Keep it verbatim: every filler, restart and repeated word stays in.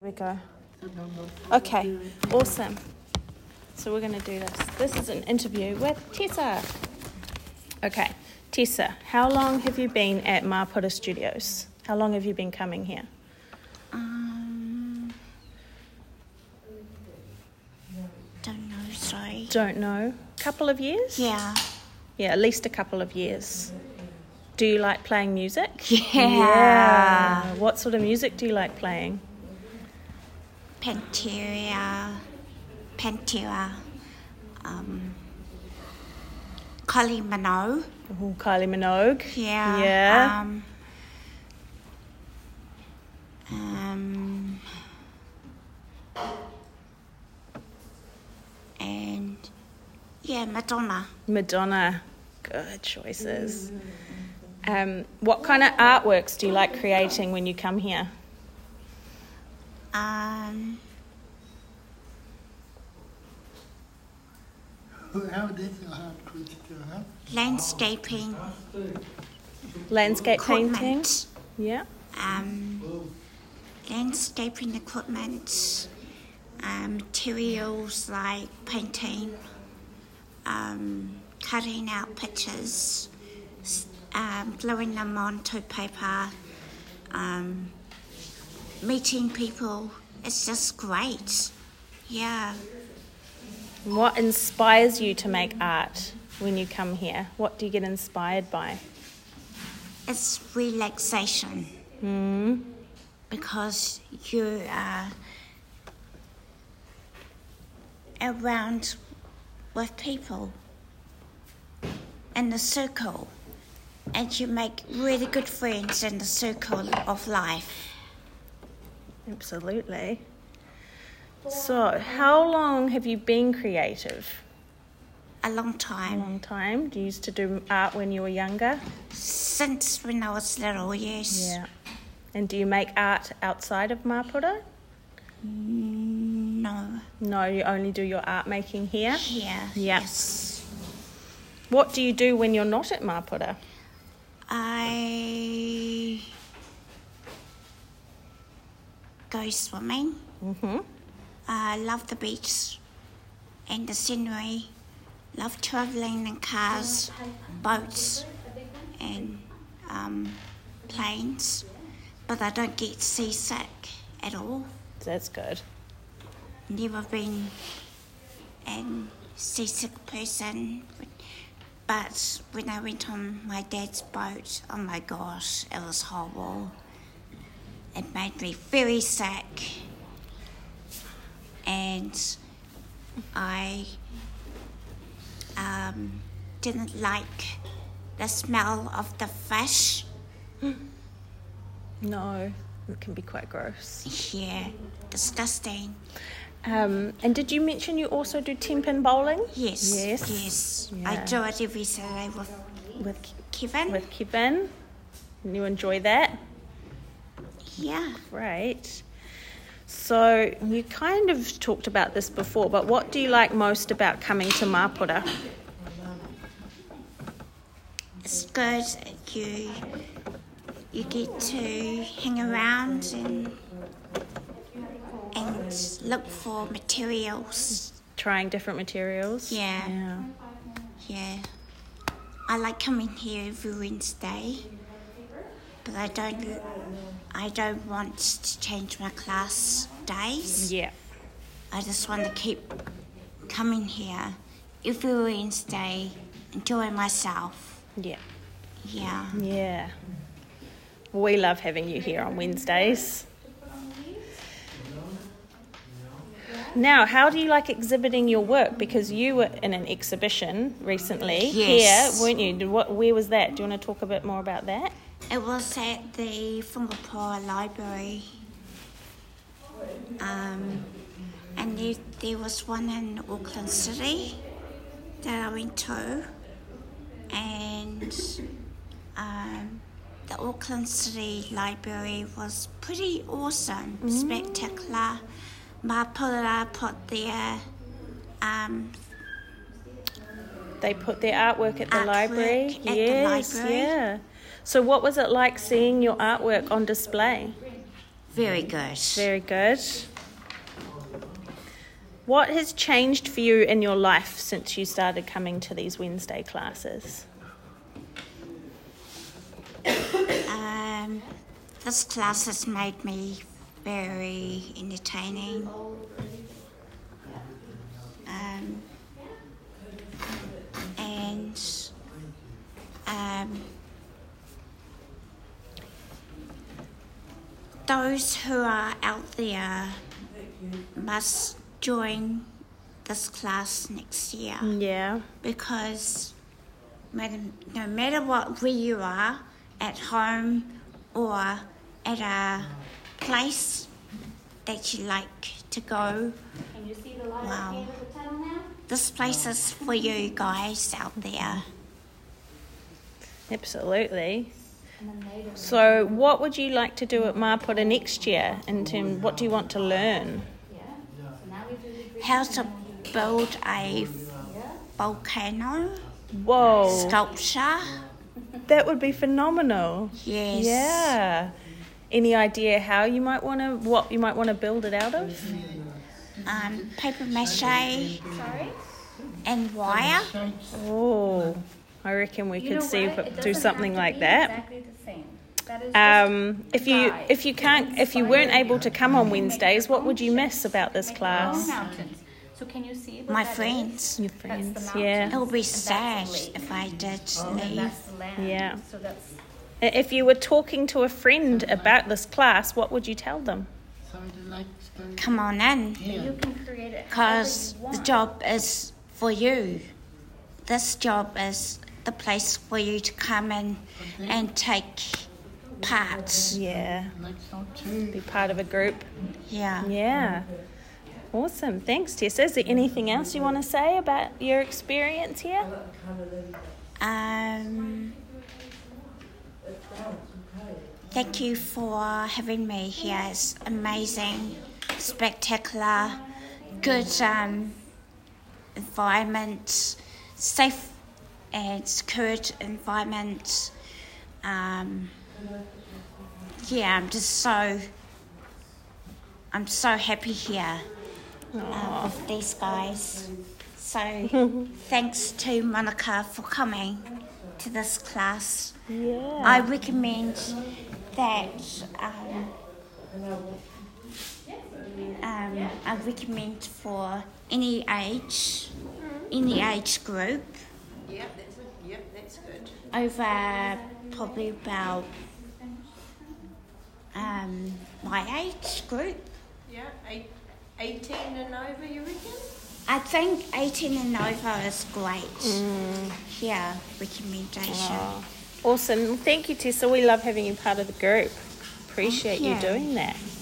we go. Okay, awesome. So we're going to do this. This is an interview with Tessa. Okay, Tessa, how long have you been at Mapura Studios? How long have you been coming here? Um, don't know, sorry. Don't know. Couple of years? Yeah. Yeah, at least a couple of years. Do you like playing music? Yeah. Yeah. What sort of music do you like playing? Pantera, Pantera, um, Kylie Minogue. Ooh, Kylie Minogue. Yeah. Yeah. Um, um, and yeah, Madonna. Madonna. Good choices. Um, what kind of artworks do you like creating when you come here? Um, How did you have Christian? landscaping, Landscape painting? equipment, Yeah. um, landscaping equipment, um, materials like painting, um, cutting out pictures, s- um, gluing them onto paper, um, meeting people. It's just great. Yeah. What inspires you to make art when you come here? What do you get inspired by? It's relaxation Mm. because you are around with people in the circle and you make really good friends in the circle of life. Absolutely. So, how long have you been creative? A long A time. long time. Do you used to do art when you were younger? Since when I was little, yes. Yeah. And do you make art outside of Mapura? No. No, you only do your art making here? Here. Yeah. Yes. What do you do when you're not at Mapura? I go swimming. Mm-hmm. I love the beach and the scenery. Love travelling in cars, boats, and um, planes. But I don't get seasick at all. That's good. Never been a seasick person. But when I went on my dad's boat, oh my gosh, it was horrible. It made me very sick. And I um, didn't like the smell of the fish. No, it can be quite gross. Yeah, disgusting. Um, and did you mention you also do ten-pin bowling? Yes, Yes. yes. Yeah. I do it every Saturday with With Kevin. with Kevin. And you enjoy that? yeah. Great. So you kind of talked about this before, but what do you like most about coming to Mapura? It's good. You you get to hang around and and look for materials. Trying different materials? Yeah. Yeah. Yeah. I like coming here every Wednesday, but I don't I don't want to change my class days. Yeah. I just want to keep coming here every Wednesday, enjoy myself. Yeah. Yeah. Yeah. We love having you here on Wednesdays. Now, how do you like exhibiting your work? Because you were in an exhibition recently Yes. here, weren't you? What, where was that? Do you want to talk a bit more about that? It was at the Whangapō Library. Um, and there, there was one in Auckland City that I went to. And um, the Auckland City Library was pretty awesome, mm. spectacular. Mapura put their um, They put their artwork at the Artwork library. at the yes, library. yeah. So what was it like seeing your artwork on display? Very good. Very good. What has changed for you in your life since you started coming to these Wednesday classes? Um, this class has made me very entertaining. Um, and um, those who are out there must join this class next year, Yeah. because no matter what, where you are, at home or at a place that you like to go, Can you see the light wow, at the end of the tunnel now? this place is for you guys out there. Absolutely. And then later. So what would you like to do at Mapura next year? In terms, what do you want to learn? Yeah. So now we do the green. How to build a volcano Whoa, sculpture. that would be phenomenal. Yes. Yeah. Any idea how you might want to, what you might want to build it out of? Um, paper mache Sorry? and wire. Oh, I reckon we You could know see what? if It it- do doesn't something have to like be that. Exactly the same. That is just Um, if you guide. if you can't if you weren't able to come on Wednesdays, what would you miss about this make your own class? mountains. So can you see what My that is? friends. Your That's the friends, mountain. yeah. It would be And that's sad the lake. if I did And then leave. that's the land. Yeah. So that's If you were talking to a friend about this class, what would you tell them? So you like to Come on in, here. you can create it because however you the want. job is for you. This job is the place for you to come in and take part. Yeah, Like so too. be part of a group. Yeah. Yeah. Awesome. Thanks, Tessa. Is there anything else you want to say about your experience here? Um, thank you for having me here. It's amazing, spectacular, good um, environment, safe and secure environment. Um, yeah, I'm just so, I'm so happy here uh, with these guys. So thanks to Monica for coming to this class. Yeah. I recommend that um, um, I recommend for any age, any age group, Yep, that's it. Yep, that's good. over probably about um, my age group. Yeah, eight, eighteen and over, you reckon? I think eighteen and over is great. Yeah, recommendation. Oh, awesome. Thank you, Tessa. We love having you part of the group. Appreciate you Thank you. doing that.